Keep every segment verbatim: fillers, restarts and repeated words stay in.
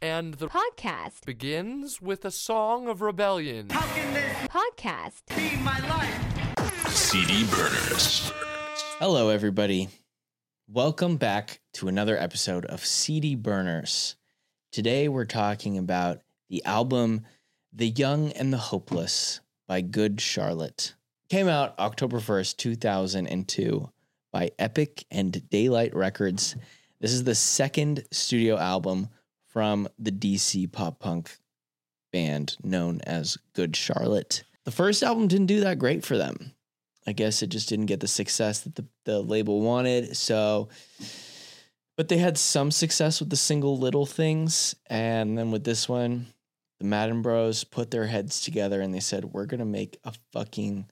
And the podcast begins with a song of rebellion. How can this podcast be my life? C D Burners. Hello, everybody. Welcome back to another episode of C D Burners. Today, we're talking about the album The Young and the Hopeless by Good Charlotte. Came out October first, two thousand two by Epic and Daylight Records. This is the second studio album from the D C pop punk band known as Good Charlotte. The first album didn't do that great for them. I guess it just didn't get the success that the, the label wanted. So, but they had some success with the single Little Things. And then with this one, the Madden Bros put their heads together and they said, we're going to make a fucking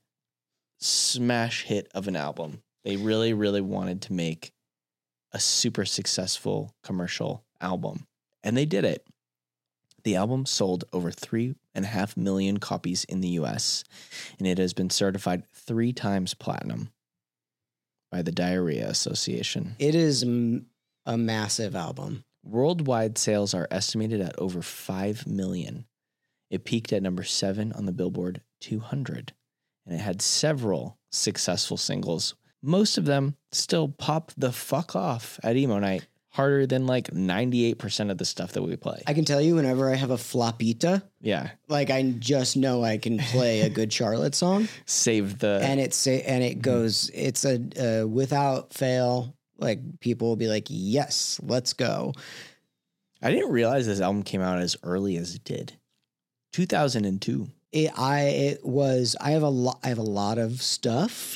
smash hit of an album. They really, really wanted to make a super successful commercial album. And they did it. The album sold over three and a half million copies in the U S, and it has been certified three times platinum by the Diarrhea Association. It is m- a massive album. Worldwide sales are estimated at over five million. It peaked at number seven on the Billboard two hundred, and it had several successful singles. Most of them still pop the fuck off at emo night. Harder than like ninety-eight percent of the stuff that we play. I can tell you whenever I have a flopita, Yeah. like I just know I can play a Good Charlotte song. Save the... And it's and it goes, it's a uh, without fail, like people will be like, yes, let's go. I didn't realize this album came out as early as it did. two thousand two. It, I, it was, I have a lot, I have a lot of stuff.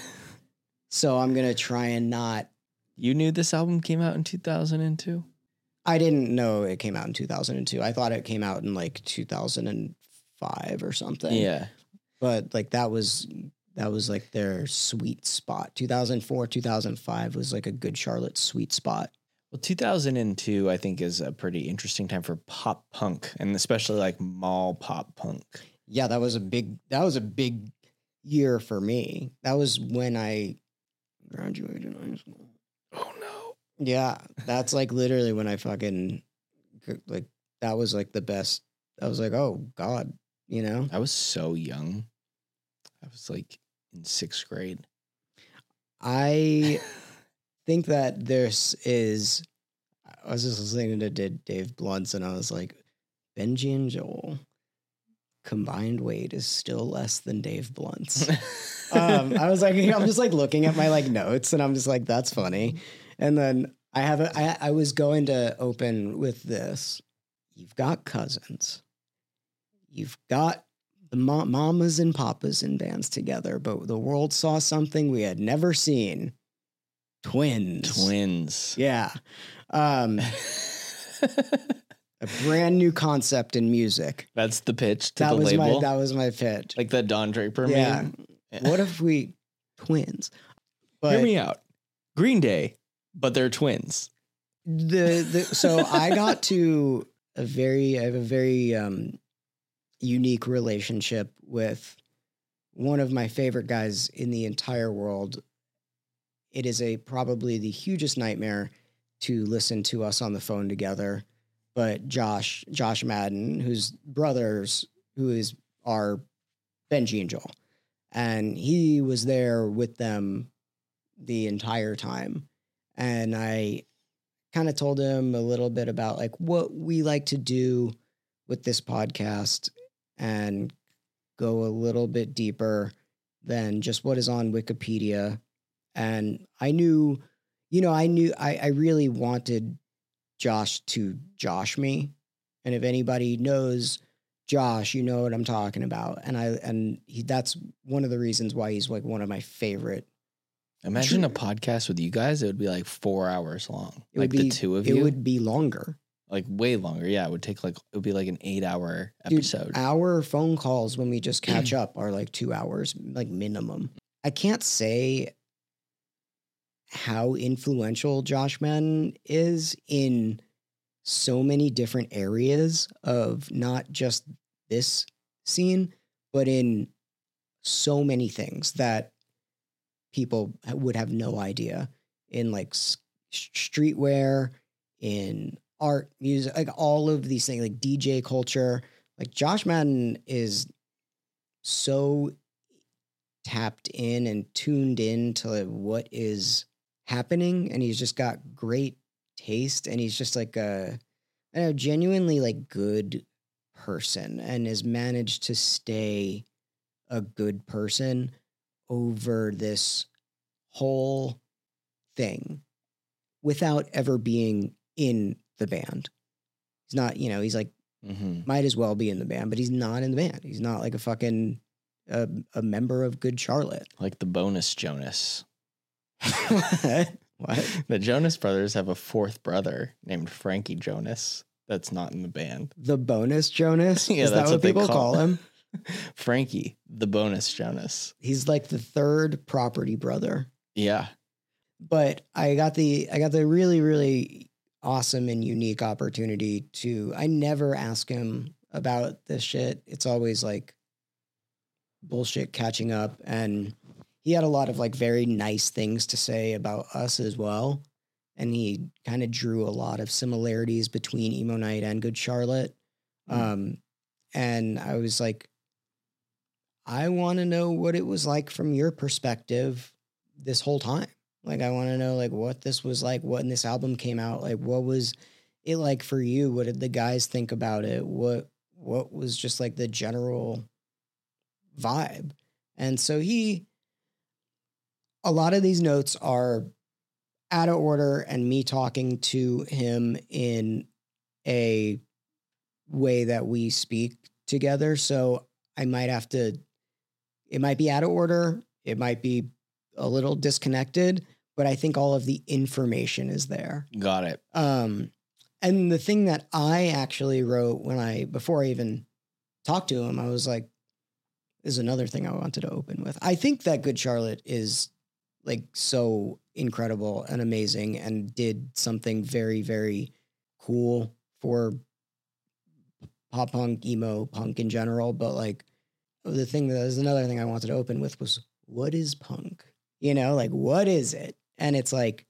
So I'm going to try and not. You knew this album came out in two thousand two? I didn't know it came out in two thousand two. I thought it came out in like two thousand five or something. Yeah. But like that was that was like their sweet spot. two thousand four, two thousand five was like a Good Charlotte sweet spot. Well, two thousand two, I think, is a pretty interesting time for pop punk, and especially like mall pop punk. Yeah, that was a big that was a big year for me. That was when I graduated high school. Oh, no. Yeah, that's like literally when I fucking, like, that was like the best. I was like, oh, God, you know? I was so young. I was like in sixth grade. I think that this is, I was just listening to Dave Blunt's and I was like, Benji and Joel combined weight is still less than Dave Blunt's. um, I was like, I'm just like looking at my like notes and I'm just like, that's funny. And then I have a, I, I was going to open with this. You've got cousins. You've got the ma- mamas and papas in bands together, but the world saw something we had never seen. Twins. Twins. Yeah. Um, a brand new concept in music. That's the pitch to That the was label. my that was my pitch. Like the Don Draper Yeah. meme. What if we twins? But Hear me out. Green Day, but they're twins. the the so I got to a very I have a very um unique relationship with one of my favorite guys in the entire world. It is a probably the hugest nightmare to listen to us on the phone together. But Josh, Josh Madden, whose brothers, who is are Benji and Joel, and he was there with them the entire time. And I kind of told him a little bit about like what we like to do with this podcast and go a little bit deeper than just what is on Wikipedia. And I knew, you know, I knew I, I really wanted Josh to Josh me. And if anybody knows Josh, you know what I'm talking about. And I, and he, that's one of the reasons why he's like one of my favorite. Imagine True. a podcast with you guys. It would be like four hours long. It like would be, the two of it you. would be longer. Like way longer. Yeah. It would take like, it would be like an eight hour Dude, episode. our phone calls when we just catch up are like two hours, like minimum. I can't say how influential Josh Madden is in so many different areas of not just this scene, but in so many things that people would have no idea in like s- streetwear, in art, music, like all of these things, like D J culture. Like Josh Madden is so tapped in and tuned in to what is happening, and he's just got great taste, and he's just like a, I don't know, genuinely like good person, and has managed to stay a good person over this whole thing without ever being in the band. He's not, you know, he's like, Mm-hmm. might as well be in the band, but he's not in the band. He's not like a fucking, uh, a member of Good Charlotte. Like the bonus Jonas. What? What? The Jonas Brothers have a fourth brother named Frankie Jonas that's not in the band. The bonus Jonas? Yeah, Is that that's what what they people call call him? Frankie, the bonus Jonas. He's like the third property brother. Yeah. But I got the, I got the really, really awesome and unique opportunity to, I never ask him about this shit. It's always like bullshit catching up. And he had a lot of like very nice things to say about us as well. And he kind of drew a lot of similarities between Emo Night and Good Charlotte. Mm. Um, and I was like, I want to know what it was like from your perspective this whole time. Like, I want to know, like, what this was like, when this album came out. Like, what was it like for you? What did the guys think about it? What what was just, like, the general vibe? And so he, a lot of these notes are out of order and me talking to him in a way that we speak together. So I might have to, it might be out of order. It might be a little disconnected, but I think all of the information is there. Got it. Um, and the thing that I actually wrote when I, before I even talked to him, I was like, this is another thing I wanted to open with. I think that Good Charlotte is like so incredible and amazing and did something very, very cool for pop punk, emo punk in general. But like the thing that is another thing I wanted to open with was, what is punk? You know, like, what is it? And it's like,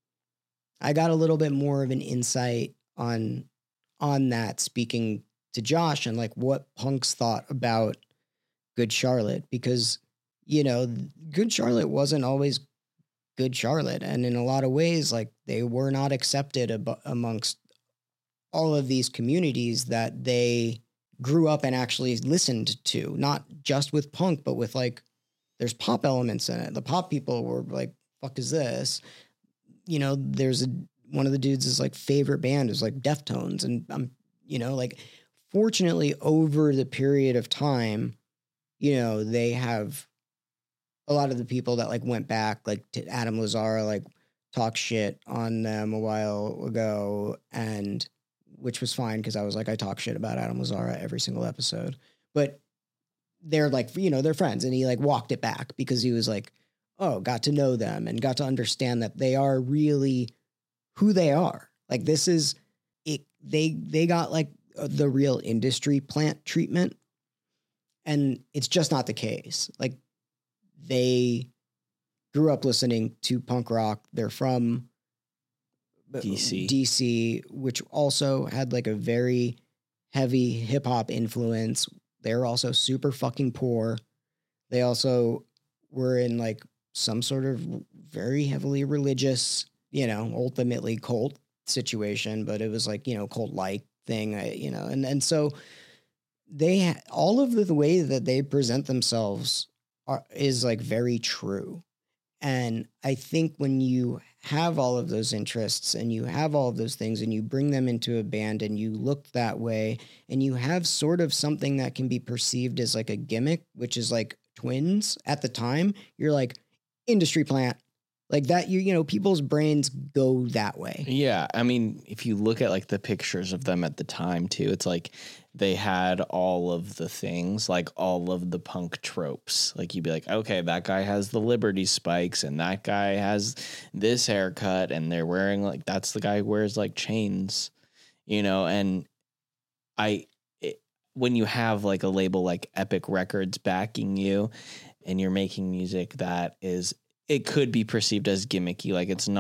I got a little bit more of an insight on, on that, speaking to Josh and like what punks thought about Good Charlotte, because, you know, Good Charlotte wasn't always Good Charlotte. And in a lot of ways, like, they were not accepted ab- amongst all of these communities that they grew up and actually listened to, not just with punk, but with like, there's pop elements in it. The pop people were like, fuck is this? You know, there's a, one of the dudes' is like favorite band is like Deftones. And I'm, you know, like, fortunately over the period of time, you know, they have a lot of the people that like went back, like to Adam Lazzara, like talk shit on them a while ago, and which was fine because I was like, I talk shit about Adam Lazzara every single episode, but they're like, you know, they're friends, and he like walked it back because he was like, oh, got to know them and got to understand that they are really who they are. Like, this is it. They, they got like the real industry plant treatment, and it's just not the case. Like, they grew up listening to punk rock. They're from D C. D C, which also had like a very heavy hip hop influence. They're also super fucking poor. They also were in like some sort of very heavily religious, you know, ultimately cult situation, but it was like, you know, cult-like thing, you know, and, and so they, all of the, the way that they present themselves are, is like very true. And I think when you have all of those interests and you have all of those things and you bring them into a band and you look that way and you have sort of something that can be perceived as like a gimmick, which is like Twins at the time, you're like, industry plant. Like that, you you know, people's brains go that way. Yeah. I mean, if you look at like the pictures of them at the time too, it's like they had all of the things, like all of the punk tropes. Like you'd be like, okay, that guy has the Liberty spikes and that guy has this haircut and they're wearing like, that's the guy who wears like chains, you know? And I, it, when you have like a label like Epic Records backing you and you're making music that is, it could be perceived as gimmicky. Like it's not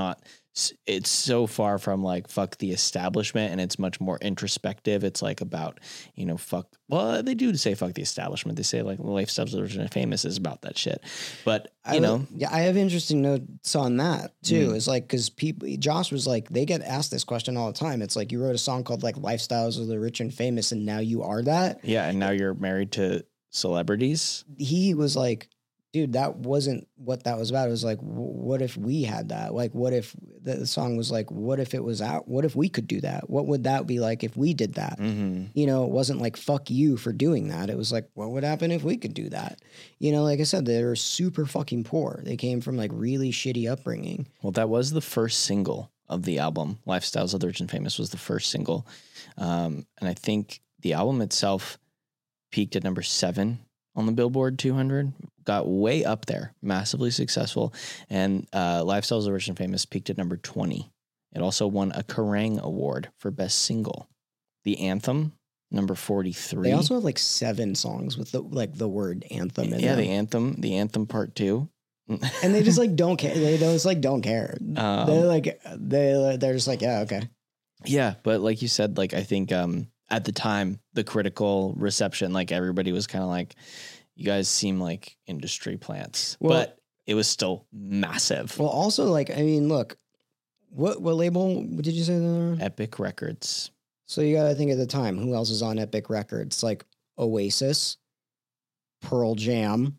s- it's so far from like fuck the establishment, and it's much more introspective. It's like about, you know, fuck. Well, they do say fuck the establishment. They say like Lifestyles of the Rich and Famous is about that shit. But you I, know, yeah, I have interesting notes on that too. Mm. It's like because people, Josh was like, they get asked this question all the time. It's like you wrote a song called like Lifestyles of the Rich and Famous, and now you are that. yeah, and now you're married to celebrities. He was like, dude, that wasn't what that was about. It was like, w- what if we had that? Like, what if the, the song was like, what if it was out? What if we could do that? What would that be like if we did that? Mm-hmm. You know, it wasn't like, fuck you for doing that. It was like, what would happen if we could do that? You know, like I said, they were super fucking poor. They came from like really shitty upbringing. Well, that was the first single of the album. Lifestyles of the Rich and Famous was the first single. Um, and I think the album itself peaked at number seven on the Billboard two hundred, got way up there, massively successful. And uh, Lifestyles of the Rich and Famous peaked at number twenty. It also won a Kerrang Award for Best Single. The Anthem, number forty-three. They also have like seven songs with the like the word anthem in yeah, them. the Anthem, the Anthem Part Two. And they just like don't care. They just like don't care. Um, they're like they they're just like, yeah, okay. Yeah, but like you said, like I think um, at the time, the critical reception, like everybody was kind of like, you guys seem like industry plants. Well- but it was still massive. Well, also like I mean, look, what what label what did you say? they were on? Epic Records. So you got to think at the time, who else is on Epic Records? Like Oasis, Pearl Jam,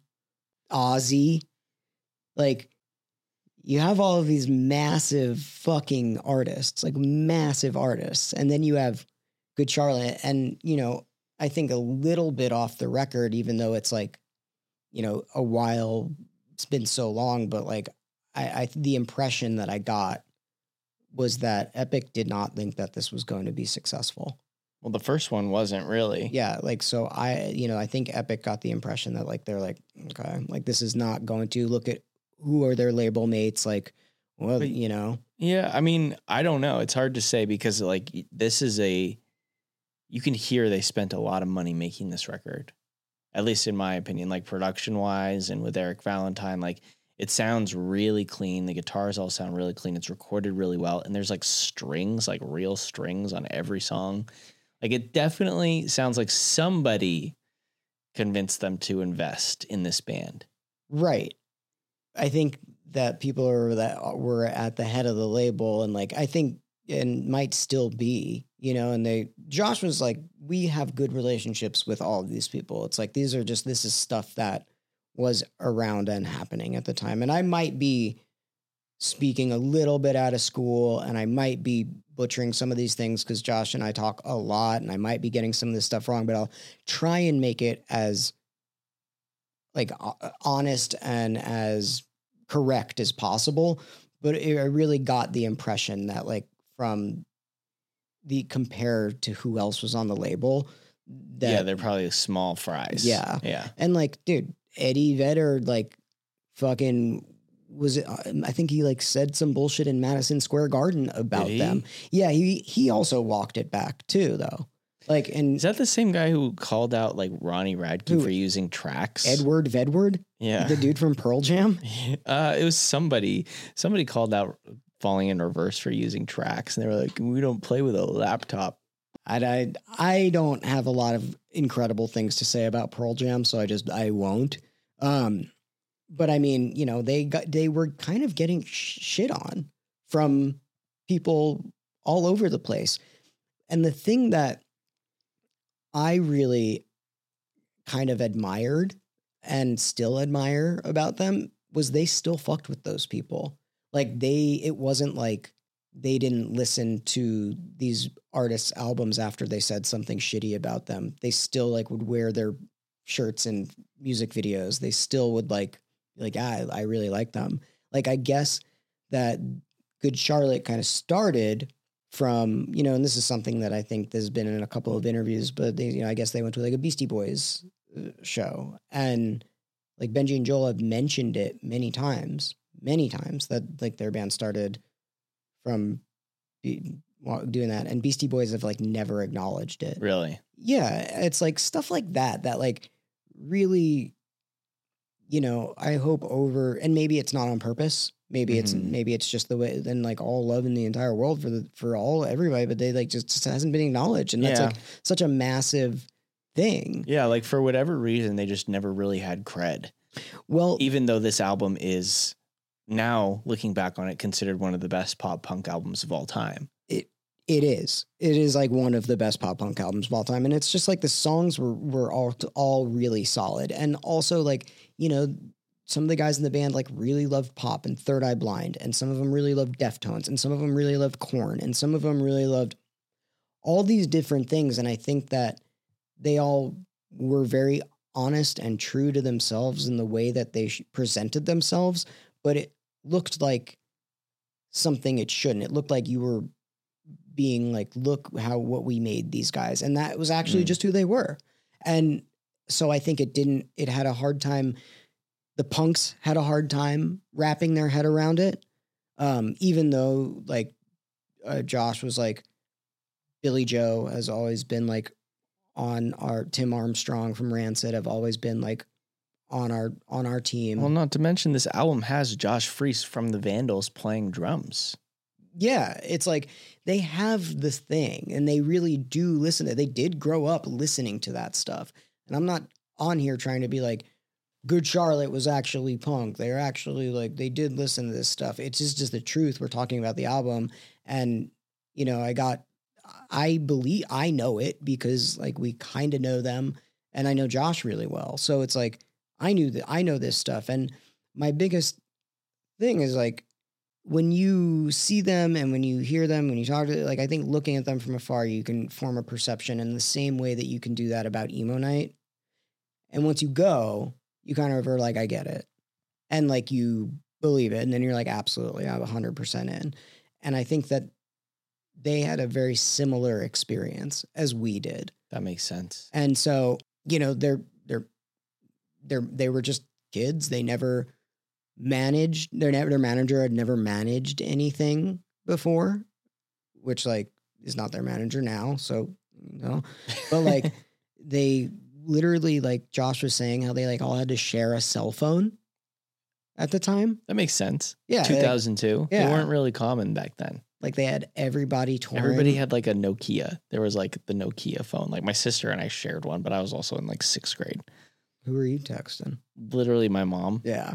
Ozzy. Like you have all of these massive fucking artists, like massive artists. And then you have Good Charlotte. And, you know, I think a little bit off the record, even though it's like, you know, a while, it's been so long, but like I, I the impression that I got was that Epic did not think that this was going to be successful. Well, the first one wasn't really. Yeah, like so I, you know, I think Epic got the impression that like they're like, okay, like this is not going to look at who are their label mates, like, well, But- you know. Yeah, I mean, I don't know. It's hard to say because like this is a, you can hear they spent a lot of money making this record, at least in my opinion, like production wise and with Eric Valentine, like it sounds really clean. The guitars all sound really clean. It's recorded really well. And there's like strings, like real strings on every song. Like it definitely sounds like somebody convinced them to invest in this band. Right. I think that people are that were at the head of the label and like I think and might still be, you know, and they Josh was like, we have good relationships with all of these people. It's like these are just this is stuff that was around and happening at the time. And I might be speaking a little bit out of school and I might be butchering some of these things because Josh and I talk a lot and I might be getting some of this stuff wrong, but I'll try and make it as like honest and as correct as possible. But it, I really got the impression that like from the compared to who else was on the label. That, yeah, they're probably small fries. Yeah. Yeah. and like, dude, Eddie Vedder, like fucking was it, I think he like said some bullshit in Madison Square Garden about Did he? them. Yeah. He, he also walked it back too though. Like, and Is that the same guy who called out like Ronnie Radke Who? for using tracks? Edward Vedward, Yeah. the dude from Pearl Jam. Uh, it was somebody. Somebody called out Falling in Reverse for using tracks, and they were like, "We don't play with a laptop." I, I, I don't have a lot of incredible things to say about Pearl Jam, so I just I won't. Um, but I mean, you know, they got they were kind of getting sh- shit on from people all over the place, and the thing that I really kind of admired and still admire about them was they still fucked with those people. Like they, it wasn't like they didn't listen to these artists' albums after they said something shitty about them. They still like would wear their shirts and music videos. They still would like, like, ah, I really like them. Like, I guess that Good Charlotte kind of started from, you know, and this is something that I think there's been in a couple of interviews, but they, you know, I guess they went to like a Beastie Boys uh, show and like Benji and Joel have mentioned it many times, many times that like their band started from be, doing that, and Beastie Boys have like never acknowledged it. Really? Yeah, it's like stuff like that that like really, you know, I hope over, and maybe it's not on purpose. Maybe it's Mhm. maybe it's just the way, then like all love in the entire world for the for all everybody, but they like just, just hasn't been acknowledged, and that's Yeah. like such a massive thing. Yeah, like for whatever reason, they just never really had cred. Well, Even though this album is now, looking back on it, considered one of the best pop punk albums of all time. it it is it is like one of the best pop punk albums of all time, and it's just like the songs were were all all really solid, and also like, you know, some of the guys in the band like really loved pop and Third Eye Blind, and some of them really loved Deftones, and some of them really loved Korn, and some of them really loved all these different things. And I think that they all were very honest and true to themselves in the way that they sh- presented themselves, but it looked like something it shouldn't. It looked like you were being like, look how what we made these guys, and that was actually Mm. just who they were. And so I think it didn't. It had a hard time. The punks had a hard time wrapping their head around it, um, even though like uh, Josh was like, Billy Joe has always been like on our Tim Armstrong from Rancid have always been like on our on our team. Well, not to mention this album has Josh Freese from the Vandals playing drums. Yeah, it's like they have this thing, and they really do listen to it. They did grow up listening to that stuff. And I'm not on here trying to be like, Good Charlotte was actually punk. They're actually like, they did listen to this stuff. It's just, just the truth. We're talking about the album. And, you know, I got, I believe, I know it because like we kind of know them, and I know Josh really well. So it's like, I knew that I know this stuff. And my biggest thing is like, when you see them and when you hear them, when you talk to, like, I think looking at them from afar, you can form a perception in the same way that you can do that about Emo Night. And once you go, you kind of are like, I get it. And like, you believe it. And then you're like, absolutely, I'm one hundred percent in. And I think that they had a very similar experience as we did. That makes sense. And so, you know, they're, they're, they're, they were just kids. They never managed, their, their manager had never managed anything before, which like is not their manager now. So, you know, but like they literally, like Josh was saying, how they like all had to share a cell phone at the time. That makes sense. Yeah. two thousand two. yeah. They weren't really common back then. Like they had everybody touring. Everybody had like a Nokia. There was like the Nokia phone. Like my sister and I shared one, but I was also in like sixth grade. Who are you texting? Literally my mom. Yeah.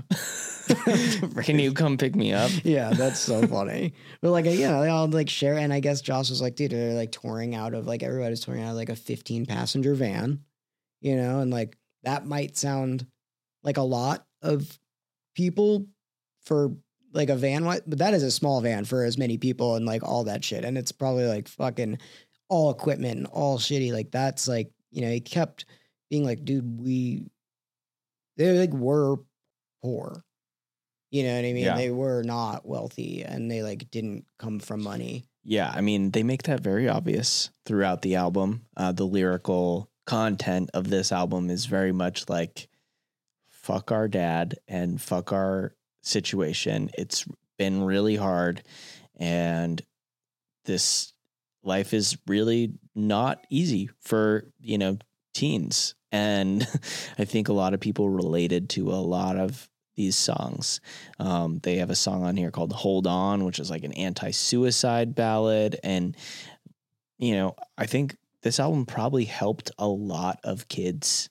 Can you come pick me up? Yeah, that's so funny. But like, yeah, they all like share. And I guess Josh was like, dude, they're like touring out of like, everybody's touring out of like a fifteen passenger van, you know? And like, that might sound like a lot of people for like a van, but that is a small van for as many people and like all that shit. And it's probably like fucking all equipment and all shitty. Like that's like, you know, he kept being like, dude, we, they like were poor. You know what I mean? Yeah. They were not wealthy, and they like didn't come from money. Yeah, I mean, they make that very obvious throughout the album. Uh, the lyrical content of this album is very much like, fuck our dad and fuck our situation. It's been really hard, and this life is really not easy for, you know, teens. And I think a lot of people related to a lot of these songs. Um, they have a song on here called Hold On, which is like an anti-suicide ballad. And, you know, I think this album probably helped a lot of kids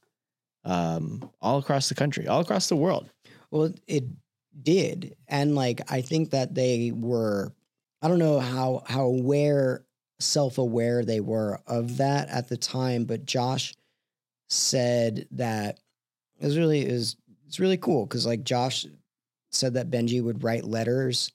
um, all across the country, all across the world. Well, it did. And like, I think that they were, I don't know how, how aware, self-aware they were of that at the time, but Josh said that it was really, it was, it's really cool. Cause like Josh said that Benji would write letters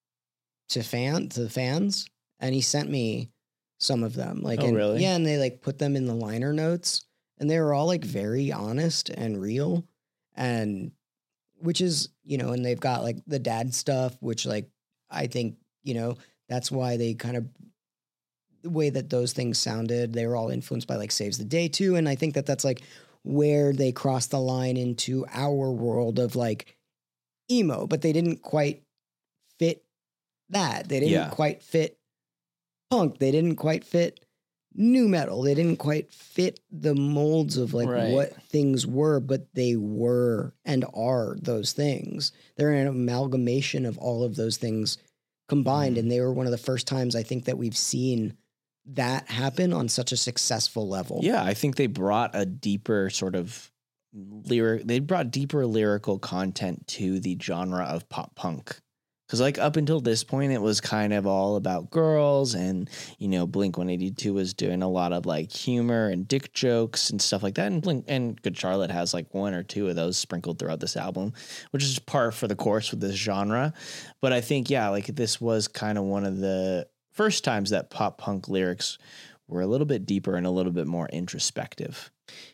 to fan, to the fans. And he sent me some of them. Like, Oh, and, really? yeah. And they like put them in the liner notes, and they were all like very honest and real. And which is, you know, and they've got like the dad stuff, which like, I think, you know, that's why they kind of, the way that those things sounded, they were all influenced by like Saves the Day too. And I think that that's like where they crossed the line into our world of like emo, but they didn't quite fit that. They didn't Yeah. quite fit punk. They didn't quite fit new metal. They didn't quite fit the molds of like Right. what things were, but they were and are those things. They're an amalgamation of all of those things combined. Mm. And they were one of the first times I think that we've seen that happen on such a successful level. Yeah, I think they brought a deeper sort of lyric. They brought deeper lyrical content to the genre of pop punk. Because like up until this point, it was kind of all about girls, and you know, Blink one eighty-two was doing a lot of like humor and dick jokes and stuff like that. And Blink and Good Charlotte has like one or two of those sprinkled throughout this album, which is par for the course with this genre. But I think yeah, like this was kind of one of the first times that pop punk lyrics were a little bit deeper and a little bit more introspective.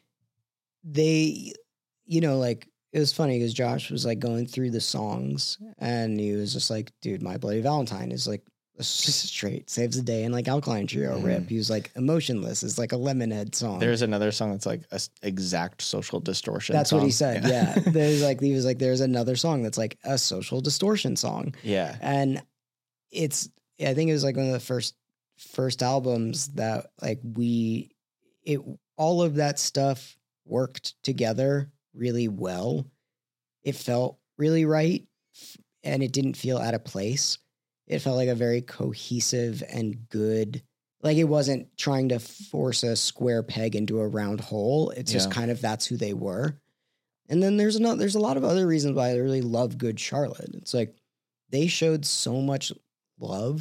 They, you know, like it was funny because Josh was like going through the songs and he was just like, dude, My Bloody Valentine is like a straight saves the day, and like Alkaline Trio Mm. rip. He was like, Emotionless is like a Lemonhead song. There's another song that's like a s- exact Social Distortion. That's what he song. said. Yeah. There's like, he was like, there's another song that's like a Social Distortion song. Yeah. And it's, I think it was like one of the first, first albums that like we, it, all of that stuff worked together really well. It felt really right, and it didn't feel out of place. It felt like a very cohesive and good, like it wasn't trying to force a square peg into a round hole. It's just Yeah. kind of, that's who they were. And then there's another, there's a lot of other reasons why I really love Good Charlotte. It's like they showed so much love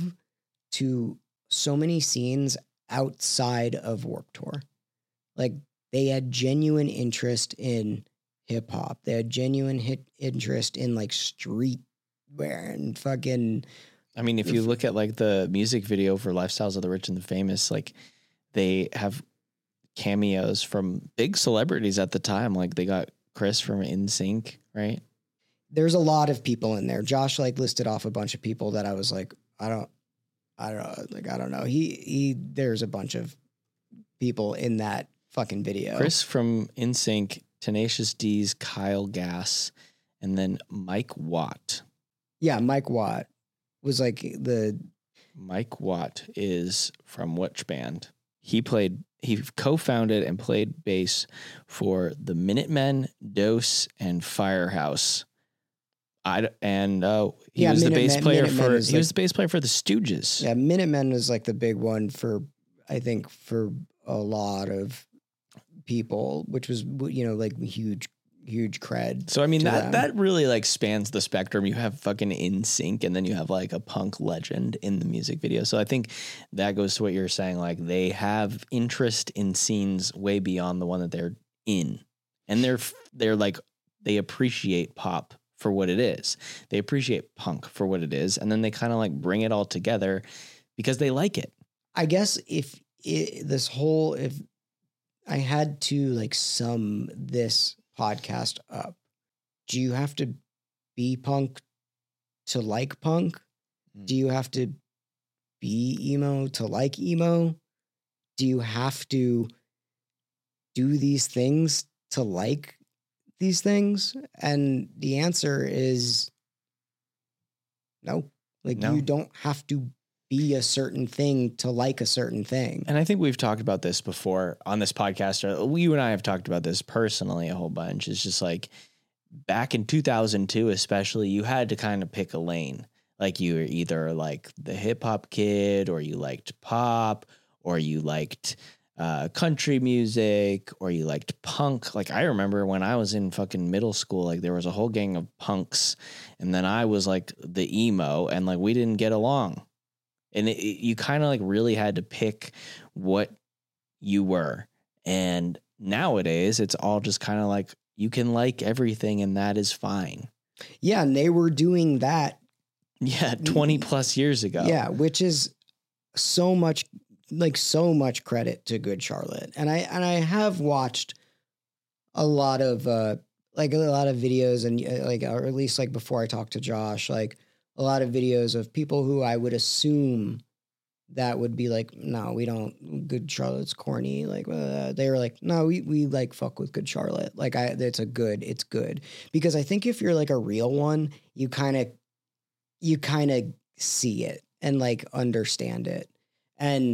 to so many scenes outside of Warped Tour. Like they had genuine interest in hip hop. They had genuine hit interest in like street wear and fucking. I mean, if you look at like the music video for Lifestyles of the Rich and the Famous, like they have cameos from big celebrities at the time. Like they got Chris from N Sync, right? There's a lot of people in there. Josh like listed off a bunch of people that I was like, I don't, I don't know. Like, I don't know. He, he, there's a bunch of people in that fucking video. Chris from N Sync, Tenacious D's Kyle Gass, and then Mike Watt. Yeah. Mike Watt was like the, Mike Watt is from which band? He played, he co-founded and played bass for the Minutemen, Dose, and Firehouse. I and uh, he Yeah, was the Minutemen- bass player Minutemen for is he like- was the bass player for the Stooges. yeah, Minutemen was like the big one for, I think for a lot of people, which was, you know, like huge, huge cred. So I mean to that them. that really like spans the spectrum. You have fucking N Sync, and then you have like a punk legend in the music video. So I think that goes to what you're saying. Like they have interest in scenes way beyond the one that they're in, and they're they're like they appreciate pop for what it is. They appreciate punk for what it is, and then they kind of like bring it all together because they like it. I guess if it, this whole, if I had to like sum this podcast up, do you have to be punk to like punk? Mm. Do you have to be emo to like emo? Do you have to do these things to like these things? And the answer is no. Like No. you don't have to be a certain thing to like a certain thing. And I think we've talked about this before on this podcast. Or you and I have talked about this personally a whole bunch. It's just like back in two thousand two, especially, you had to kind of pick a lane. Like you were either like the hip hop kid, or you liked pop, or you liked uh, country music, or you liked punk. Like I remember when I was in fucking middle school, like there was a whole gang of punks, and then I was like the emo, and like we didn't get along. And it, it, you kind of like really had to pick what you were. And nowadays it's all just kind of like you can like everything, and that is fine. Yeah, and they were doing that. Yeah, twenty plus years ago. Yeah, which is so much, like so much credit to Good Charlotte. And I and I have watched a lot of uh like a lot of videos, and uh, like, or at least like before I talked to Josh, like a lot of videos of people who I would assume that would be like, no, we don't, Good Charlotte's corny. Like uh, they were like, no, we we like fuck with Good Charlotte. Like I, it's a good, it's good. Because I think if you're like a real one, you kind of, you kind of see it and like understand it. And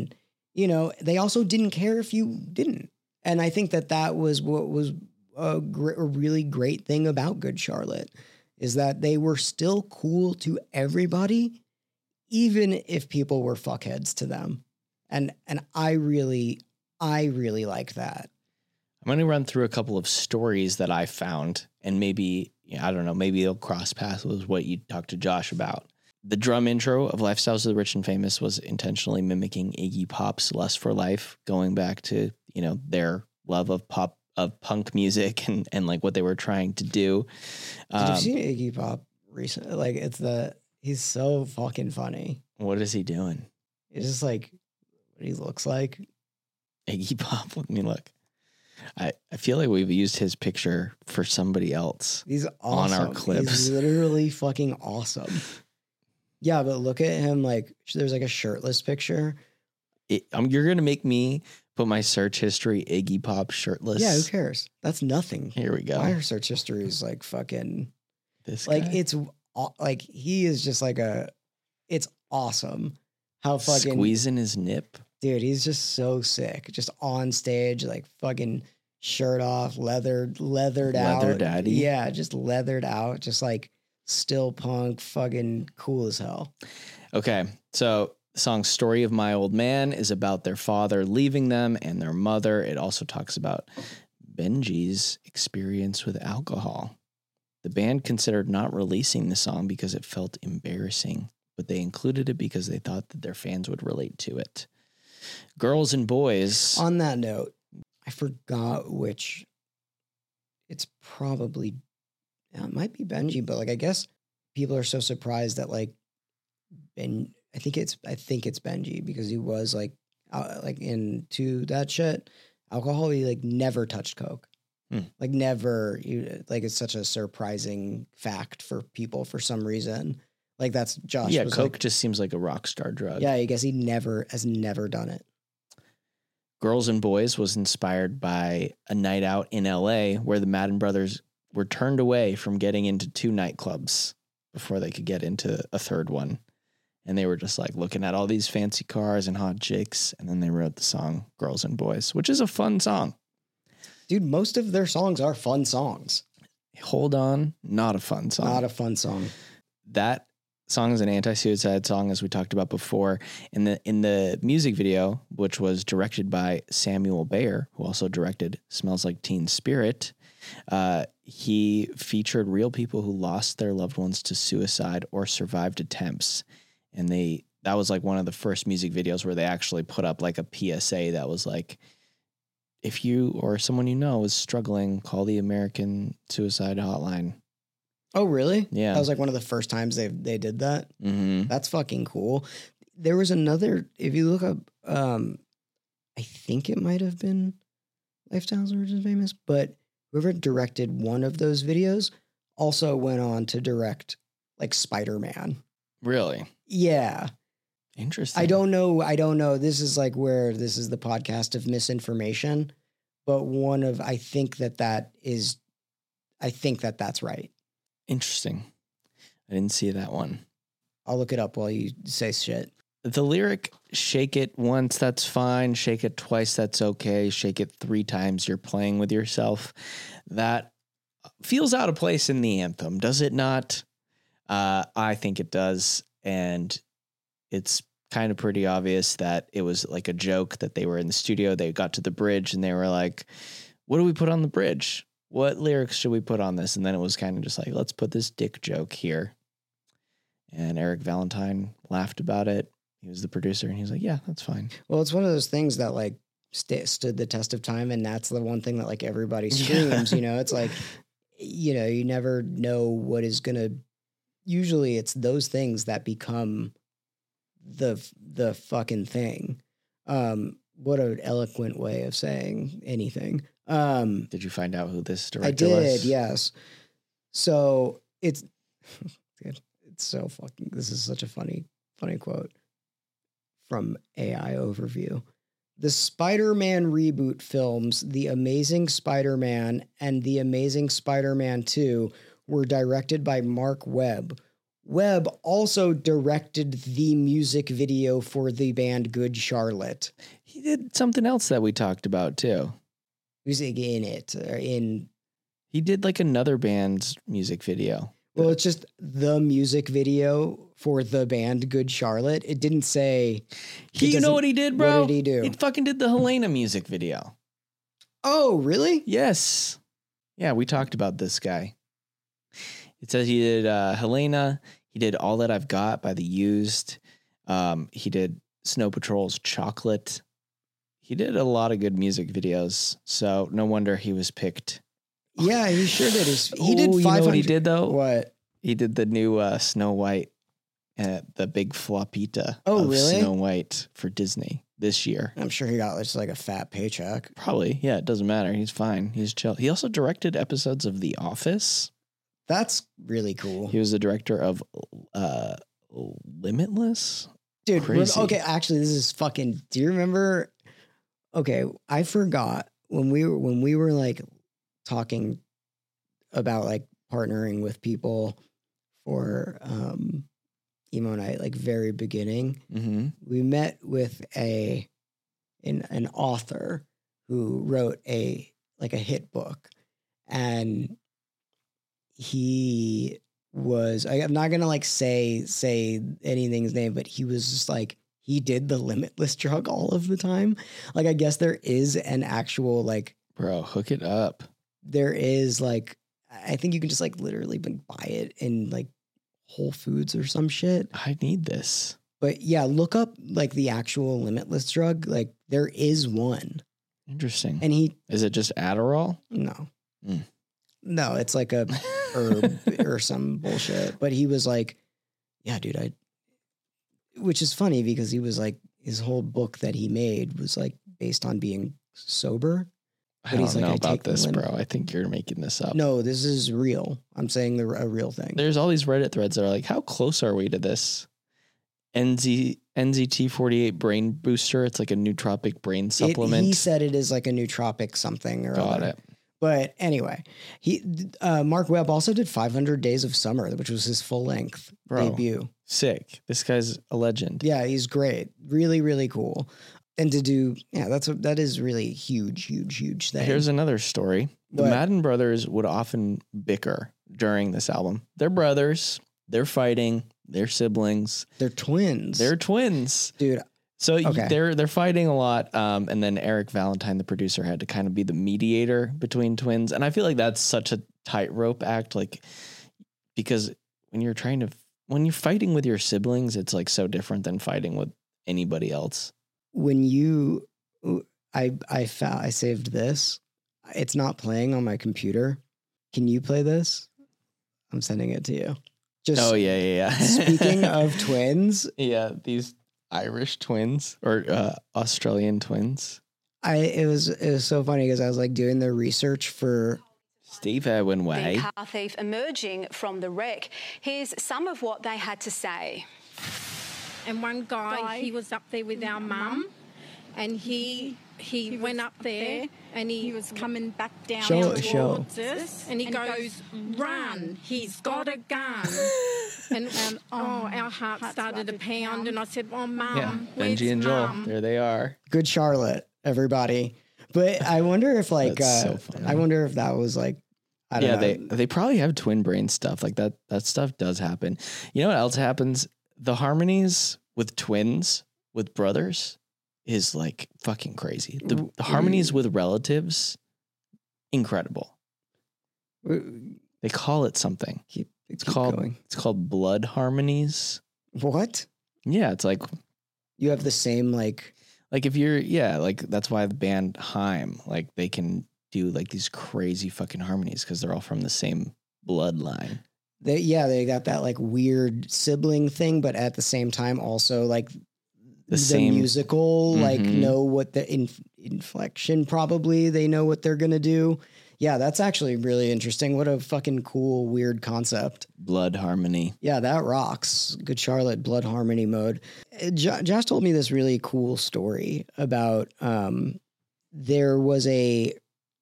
You know, they also didn't care if you didn't. And I think that that was what was a, gr- a really great thing about Good Charlotte, is that they were still cool to everybody, even if people were fuckheads to them. And and I really, I really like that. I'm going to run through a couple of stories that I found, and maybe, I don't know, maybe it'll cross paths with what you talked to Josh about. The drum intro of Lifestyles of the Rich and Famous was intentionally mimicking Iggy Pop's Lust for Life, going back to, you know, their love of pop, of punk music and, and like what they were trying to do. Did Um, you see Iggy Pop recently? Like, it's the, he's so fucking funny. what is he doing? It's just like what he looks like. Iggy Pop, let me look. I, I feel like we've used his picture for somebody else. He's On awesome. our clips. He's literally fucking awesome. Yeah, but look at him. Like, there's like a shirtless picture. It, um, you're going to make me put my search history Iggy Pop shirtless. Yeah, who cares? That's nothing. Here we go. My search history is like fucking, This like guy. it's aw- like he is just like a, it's awesome how fucking Squeezing his nip. dude. He's just so sick. Just on stage, like fucking shirt off, leathered, leathered out. Leather daddy. Yeah, just leathered out, just like still punk, fucking cool as hell. Okay, so the song Story of My Old Man is about their father leaving them and their mother. It also talks about Benji's experience with alcohol. The band considered not releasing the song because it felt embarrassing, but they included it because they thought that their fans would relate to it. Girls and Boys. On that note, I forgot which. It's probably, yeah, it might be Benji, but like I guess people are so surprised that like Ben. I think it's I think it's Benji because he was like uh, like into that shit. Alcohol, he like never touched coke, Hmm. like never. You like it's such a surprising fact for people for some reason. Like that's Josh. yeah, was Coke like, just seems like a rock star drug. yeah, I guess he never has never done it. Girls and Boys was inspired by a night out in L A where the Madden brothers were turned away from getting into two nightclubs before they could get into a third one. And they were just like looking at all these fancy cars and hot chicks. And then they wrote the song Girls and Boys, which is a fun song. Dude, most of their songs are fun songs. Hold On, not a fun song. Not a fun song. That song is an anti-suicide song, as we talked about before. In the in the music video, which was directed by Samuel Bayer, who also directed Smells Like Teen Spirit, uh, he featured real people who lost their loved ones to suicide or survived attempts. And they that was like one of the first music videos where they actually put up like a P S A that was like, if you or someone you know is struggling, call the American Suicide Hotline. Oh, really? Yeah. That was like one of the first times they they did that. Mm-hmm. That's fucking cool. There was another, if you look up, um, I think it might have been Lifestyles of Rich and Famous, but whoever directed one of those videos also went on to direct like Spider-Man. Really? Yeah. Interesting. I don't know. I don't know. This is like where this is the podcast of misinformation, but one of, I think that that is, I think that that's right. Interesting. I didn't see that one. I'll look it up while you say shit. The lyric, shake it once, that's fine. Shake it twice, that's okay. Shake it three times, you're playing with yourself. That feels out of place in the anthem, does it not? Uh, I think it does. And it's kind of pretty obvious that it was like a joke that they were in the studio. They got to the bridge and they were like, what do we put on the bridge? What lyrics should we put on this? And then it was kind of just like, let's put this dick joke here. And Eric Valentine laughed about it. He was the producer and he was like, yeah, that's fine. Well, it's one of those things that like st- stood the test of time. And that's the one thing that like everybody screams, Yeah. you know, it's like, you know, you never know what is going to, usually it's those things that become the, the fucking thing. Um, what an eloquent way of saying anything. Um, Did you find out who this director I did, was? yes. So it's, it's so fucking, this is such a funny, funny quote from A I Overview. The Spider-Man reboot films, The Amazing Spider-Man and The Amazing Spider-Man two, were directed by Mark Webb. Webb also directed the music video for the band Good Charlotte. He did something else that we talked about too. Who's in it? Or in He did like another band's music video. well, it's just the music video for the band Good Charlotte. It didn't say. He, it you know doesn't- what he did, bro? What did he do? He fucking did the Helena music video. Oh, really? Yes. Yeah, we talked about this guy. It says he did uh, Helena. He did All That I've Got by The Used. Um, he did Snow Patrol's Chocolate. He did a lot of good music videos. So no wonder he was picked. Yeah, he sure did. His, he Oh, did you five hundred. know what he did though? What? He did the new uh, Snow White, uh, the big flopita Oh, of really? Snow White for Disney this year. I'm sure he got just like a fat paycheck. Probably. Yeah, it doesn't matter. He's fine. He's chill. He also directed episodes of The Office. That's really cool. He was the director of uh, Limitless. Dude, rem- Crazy. okay, actually this is fucking do you remember okay, I forgot when we were when we were like talking about like partnering with people for um emo night, like very beginning, Mm-hmm. we met with a an, an author who wrote a like a hit book, and he was I, I'm not gonna like say say anything's name, but he was just like he did the Limitless drug all of the time. Like I guess there is an actual like Bro, hook it up. there is like I think you can just like literally buy it in like Whole Foods or some shit. I need this. But yeah, look up like the actual Limitless drug. Like there is one, Interesting. and he Is it just Adderall? no, Mm. no, it's like a herb or some bullshit. But he was like, yeah, dude, I. Which is funny because he was like his whole book that he made was like based on being sober. I But don't he's like, know I about take the this, lim- bro. I think you're making this up. No, this is real. I'm saying the a real thing. There's all these Reddit threads that are like, how close are we to this? N Z N Z T forty-eight brain booster. It's like a nootropic brain It- supplement. he said it is like a nootropic something or Got other. it. But anyway, he uh, Mark Webb also did five hundred Days of Summer, which was his full length Bro. debut. Sick. This guy's a legend. Yeah, he's great. Really, really cool. And to do, yeah, that's a, that is really huge, huge, huge thing. Here's another story. The What? Madden brothers would often bicker during this album. They're brothers. They're fighting. They're siblings. They're twins. They're twins. dude. So y- Okay. they're they're fighting a lot. Um, and then Eric Valentine, the producer, had to kind of be the mediator between twins. And I feel like that's such a tightrope act, like because when you're trying to when you're fighting with your siblings, it's like so different than fighting with anybody else. When you, I I found I saved this. It's not playing on my computer. Can you play this? I'm sending it to you. Just Oh yeah, yeah, yeah. speaking of twins, yeah, these Irish twins or uh, Australian twins. I it was it was so funny because I was like doing the research for Steve Edwin The Way. car thief emerging from the wreck. Here's some of what they had to say. And one guy, Guy. he was up there with our mum, and he he, He went was up there, and he, He was coming back down Show- towards show. us, and he goes, "Run! He's got a gun!" and um, oh, our heart started to pound, and I said, "Oh, mum, Yeah, where's Benji and Joel. Mum?" There they are. Good Charlotte, everybody. But I wonder if like That's uh, so funny. I wonder if that was like I don't Yeah, know. they they probably have twin brain stuff like that. That stuff does happen. You know what else happens? The harmonies with twins, with brothers, is like fucking crazy. The, the harmonies with relatives, incredible. They call it something. keep, It's keep called going. it's called blood harmonies. What? Yeah, it's like You have the same like like if you're yeah, like that's why the band Haim, like they can do like these crazy fucking harmonies because they're all from the same bloodline. they yeah, they got that like weird sibling thing, but at the same time also like the, same- musical, like Mhm. know what the inf- inflection probably they know what they're gonna do. Yeah, that's actually really interesting. What a fucking cool, weird concept. Blood harmony. Yeah, that rocks. Good Charlotte, blood harmony mode. Uh, Jo- Josh told me this really cool story about um, there was a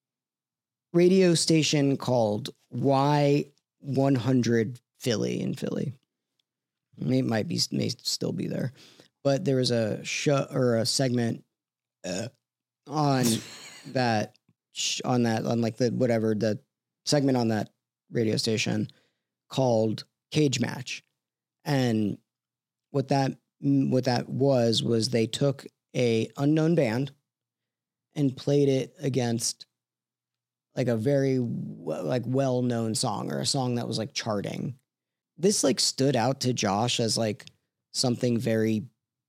radio station called Y one hundred Philly in Philly. It might be may still be there, but there was a show or a segment uh, on that sh- on that on like the whatever the segment on that radio station called Cage Match. And what that what that was was they took a unknown band and played it against like a very w- like well-known song or a song that was like charting. This like stood out to Josh as like something very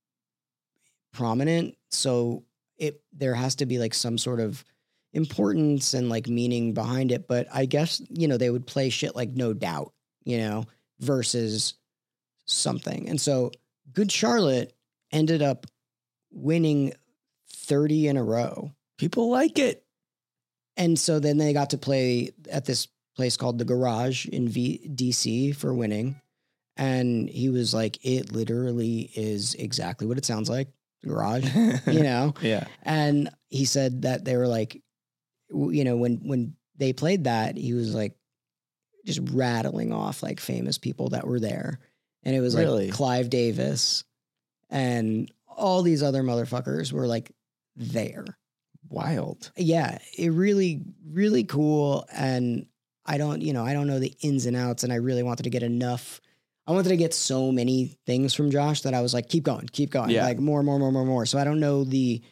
prominent. So it there has to be like some sort of importance and like meaning behind it. But I guess, you know, they would play shit like No Doubt, you know, versus something. And so Good Charlotte ended up winning thirty in a row. People like it. And so then they got to play at this place called The Garage in v- D C for winning. And he was like, it literally is exactly what it sounds like. The Garage, you know? Yeah. And he said that they were like, w- you know, when, when they played that, he was like just rattling off like famous people that were there. And it was Really? like Clive Davis and all these other motherfuckers were like there. Wild. Yeah, it really, really cool. And I don't, you know, I don't know the ins and outs, and I really wanted to get enough. I wanted to get so many things from Josh that I was like, keep going, keep going, Yeah. like more, more, more, more, more. So I don't know the,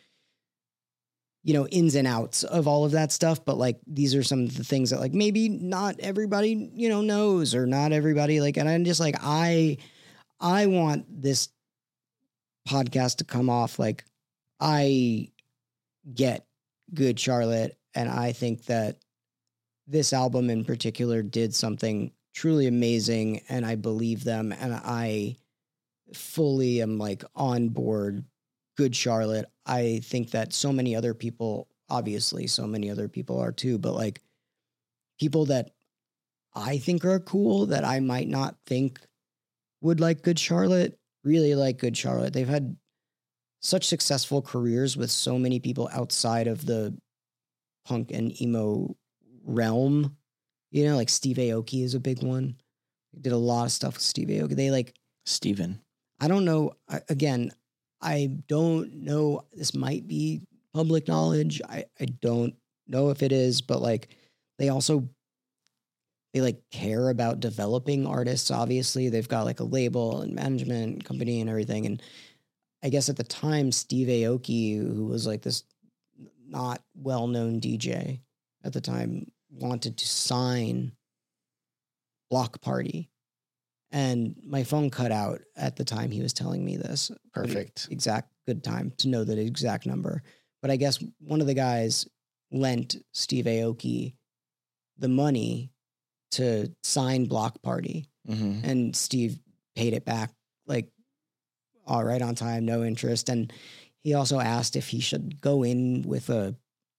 you know, ins and outs of all of that stuff, but like these are some of the things that like maybe not everybody, you know, knows, or not everybody like, and I'm just like, I, I want this podcast to come off like I get Good Charlotte, and I think that this album in particular did something truly amazing, and I believe them, and I fully am like on board Good Charlotte. I think that so many other people, obviously so many other people are too, but like people that I think are cool that I might not think would like Good Charlotte really like Good Charlotte. They've had such successful careers with so many people outside of the punk and emo realm. You know, like Steve Aoki is a big one. They did a lot of stuff with Steve Aoki. They like, Steven. I don't know. I, again, I don't know. This might be public knowledge. I, I don't know if it is, but like they also, they like care about developing artists. Obviously they've got like a label and management company and everything. And I guess at the time, Steve Aoki, who was like this not well-known D J at the time, wanted to sign Block Party. And my phone cut out at the time he was telling me this. Perfect. Exact good time to know that exact number. But I guess one of the guys lent Steve Aoki the money to sign Block Party. Mm-hmm. And Steve paid it back like all right on time, no interest. And he also asked if he should go in with a,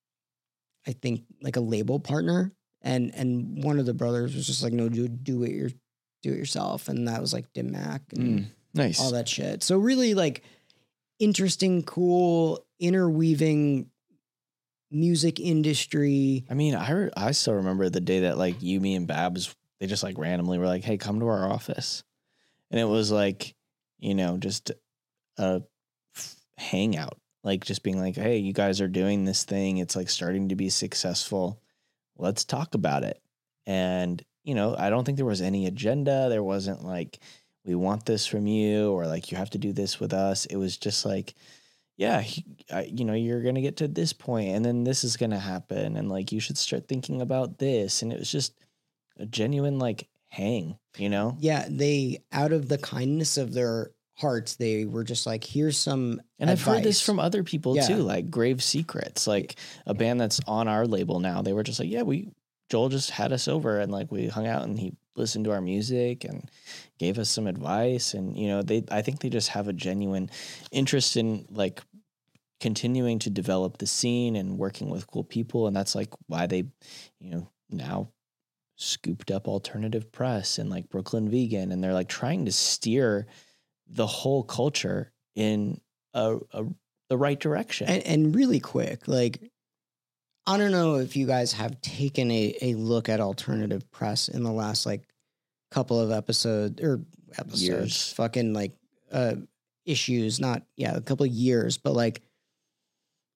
I think like a label partner. And, and one of the brothers was just like, no, dude, do it, your, do it yourself. And that was like Dim Mak and Mm, nice. all that shit. So really like interesting, cool, interweaving music industry. I mean, I, re- I still remember the day that like you, me and Babs, they just like randomly were like, hey, come to our office. And it was like, you know, just a f- hangout, like just being like, hey, you guys are doing this thing. It's like starting to be successful. Let's talk about it. And, you know, I don't think there was any agenda. There wasn't like, we want this from you, or like, you have to do this with us. It was just like, yeah, he, I, you know, you're going to get to this point and then this is going to happen. And like, you should start thinking about this. And it was just a genuine like hang, you know? Yeah. They, out of the kindness of their hearts, they were just like, here's some And I've heard this advice. from other people Yeah. too, like Grave Secrets, like a band that's on our label now. They were just like, yeah, we, Joel just had us over and like we hung out and he listened to our music and gave us some advice. And, you know, they, I think they just have a genuine interest in like continuing to develop the scene and working with cool people. And that's like why they, you know, now scooped up Alternative Press and like Brooklyn Vegan. And they're like trying to steer the whole culture in a, a the right direction. And, and really quick, like, I don't know if you guys have taken a, a look at Alternative Press in the last like couple of episodes or episodes, Years. fucking like uh, issues, not, yeah, a couple of years, but like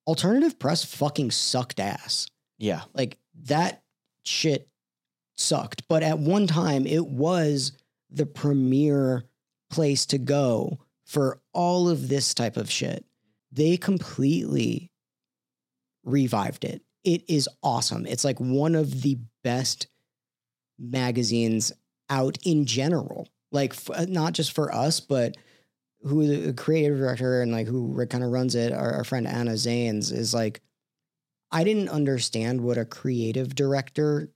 Alternative press fucking sucked ass. Yeah. Like that shit sucked. But at one time, it was the premier place to go for all of this type of shit. They completely revived it. It is awesome. It's like one of the best magazines out in general. Like f- not just for us, but who the creative director and like who kind of runs it, our, our friend Anna Zanes, is like, I didn't understand what a creative director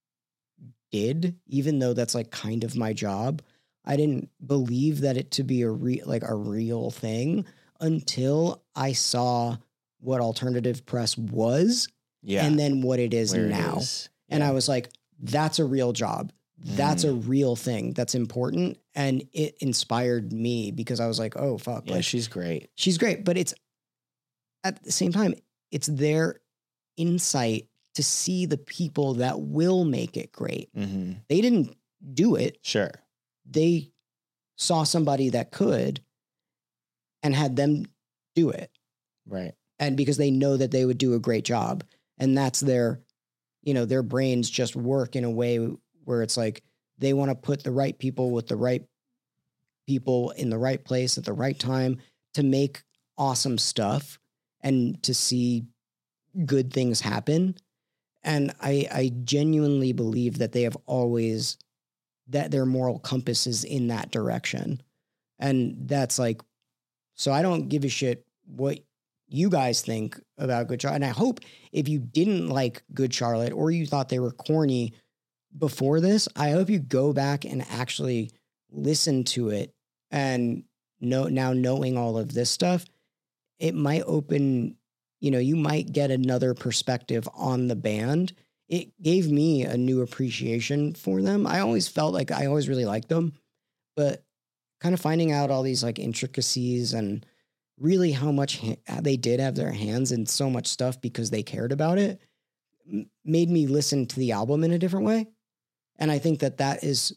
did, even though that's like kind of my job. I didn't believe that it to be a re- like a real thing until I saw what alternative press was, Yeah. and then what it is Where it now. is. And Yeah. I was like, that's a real job. That's Mm. a real thing. That's important. And it inspired me because I was like, oh, fuck. Yeah, like, she's great. she's great. But it's at the same time, it's their insight to see the people that will make it great. Mm-hmm. They didn't do it. Sure. They saw somebody that could and had them do it. Right. And because they know that they would do a great job. And that's their, you know, their brains just work in a way where it's like they want to put the right people with the right people in the right place at the right time to make awesome stuff and to see good things happen. And I, I genuinely believe that they have always, that their moral compass is in that direction. And that's like, so I don't give a shit what you guys think about Good Charlotte. And I hope if you didn't like Good Charlotte or you thought they were corny before this, I hope you go back and actually listen to it. And know, now knowing all of this stuff, it might open, you know, you might get another perspective on the band. It gave me a new appreciation for them. I always felt like I always really liked them, but kind of finding out all these like intricacies and really how much ha- they did have their hands in so much stuff because they cared about it m- made me listen to the album in a different way. And I think that that is,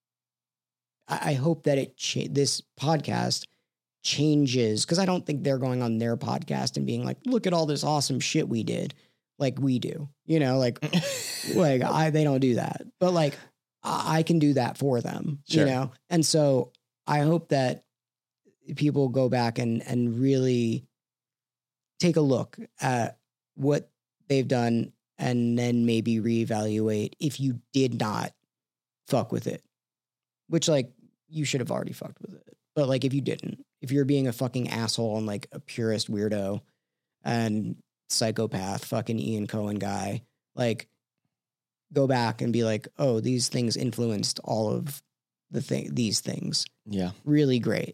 I, I hope that it, cha- this podcast changes, because I don't think they're going on their podcast and being like, look at all this awesome shit we did like we do, you know, like, like I, they don't do that, but like I, I can do that for them, Sure. you know? And so I hope that people go back and, and really take a look at what they've done and then maybe reevaluate if you did not fuck with it, which like you should have already fucked with it. But like, if you didn't, if you're being a fucking asshole and like a purist weirdo and psychopath, fucking Ian Cohen guy, like go back and be like, oh, these things influenced all of the thing, these things. Yeah. Really great.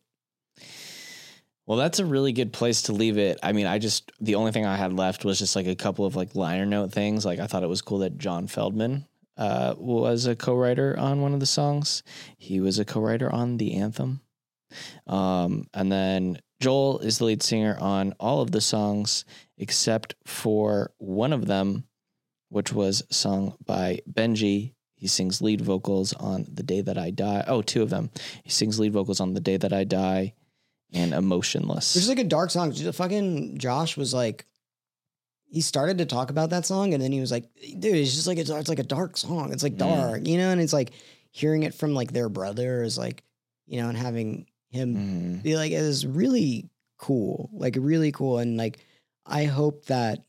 Well, that's a really good place to leave it. I mean, I just, the only thing I had left was just like a couple of like liner note things. Like I thought it was cool that John Feldman uh, was a co-writer on one of the songs. He was a co-writer on the anthem. Um, and then Joel is the lead singer on all of the songs except for one of them, which was sung by Benji. He sings lead vocals on The Day That I Die. Oh, two of them. He sings lead vocals on The Day That I Die and Emotionless. Which is like a dark song. Fucking Josh was like, he started to talk about that song and then he was like, dude, it's just like, it's, it's like a dark song. It's like dark, mm. you know? And it's like hearing it from like their brother is like, you know, and having him Mm. be like, it is really cool. Like really cool. And like, I hope that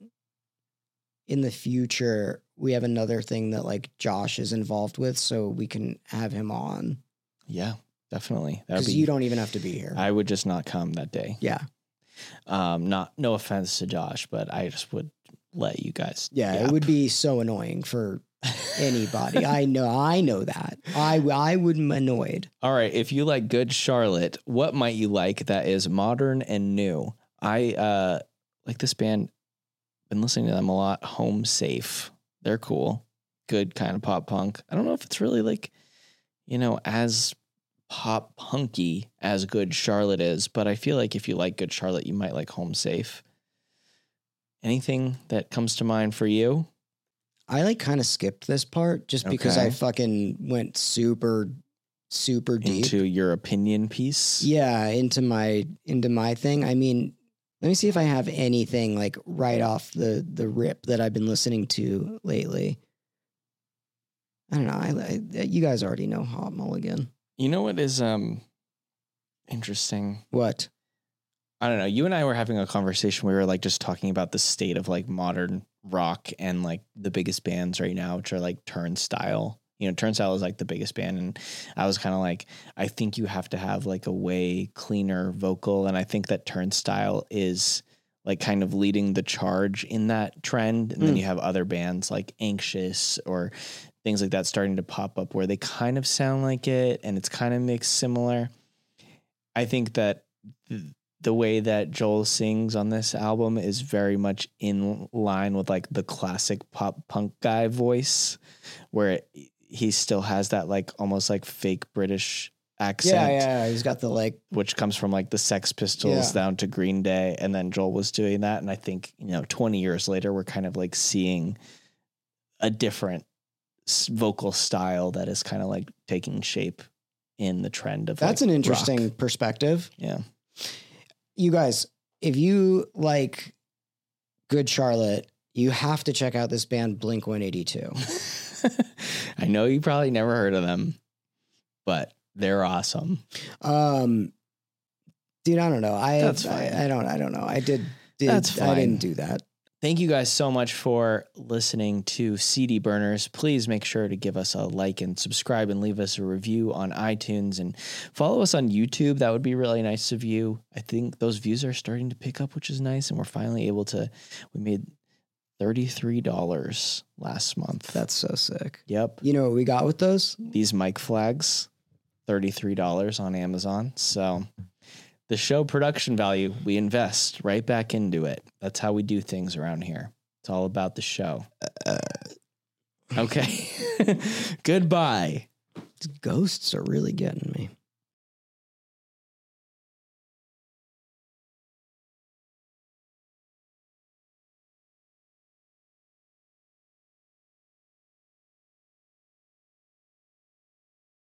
in the future we have another thing that like Josh is involved with so we can have him on. Yeah, definitely. Because be, you don't even have to be here. I would just not come that day. Yeah. Um, not, no offense to Josh, but I just would let you guys. Yeah, yap. It would be so annoying for anybody. I know, I know that. I, I would be annoyed. All right. If you like Good Charlotte, what might you like that is modern and new? I uh, like this band. Been listening to them a lot. Home Safe. They're cool. Good kind of pop punk. I don't know if it's really like, you know, as pop punky as Good Charlotte is, but I feel like if you like Good Charlotte, you might like Home Safe. Anything that comes to mind for you? I like kind of skipped this part just because Okay. I fucking went super, super deep. Into your opinion piece? Yeah, into my into my thing. I mean, Let me see if I have anything like right off the, the rip that I've been listening to lately. I don't know. I, I you guys already know Hot Mulligan. You know what is um interesting? What? I don't know. You and I were having a conversation. We were like just talking about the state of like modern rock and like the biggest bands right now, which are like Turnstile. You know, Turnstile is like the biggest band. And I was kind of like, I think you have to have like a way cleaner vocal. And I think that Turnstile is like kind of leading the charge in that trend. And mm. then you have other bands like Anxious or things like that starting to pop up where they kind of sound like it and it's kind of mixed similar. I think that th- the way that Joel sings on this album is very much in line with like the classic pop punk guy voice where it, he still has that like almost like fake British accent. Yeah, yeah. He's got the like, which comes from like the Sex Pistols yeah. down to Green Day. And then Joel was doing that. And I think, you know, twenty years later, we're kind of like seeing a different vocal style that is kind of like taking shape in the trend of that's like an interesting rock. Perspective. Yeah. You guys, if you like Good Charlotte, you have to check out this band Blink one eighty-two. I know you probably never heard of them, but they're awesome. Um, dude, I don't know. I, That's fine. I, I don't, I don't know. I did, did That's fine. I didn't do that. Thank you guys so much for listening to C D Burners. Please make sure to give us a like and subscribe and leave us a review on iTunes and follow us on YouTube. That would be really nice of you. I think those views are starting to pick up, which is nice. And we're finally able to, we made thirty-three dollars last month. That's so sick. Yep. You know what we got with those? These mic flags, thirty-three dollars on Amazon. So the show production value, we invest right back into it. That's how we do things around here. It's all about the show. Uh, okay. Goodbye. Ghosts are really getting me.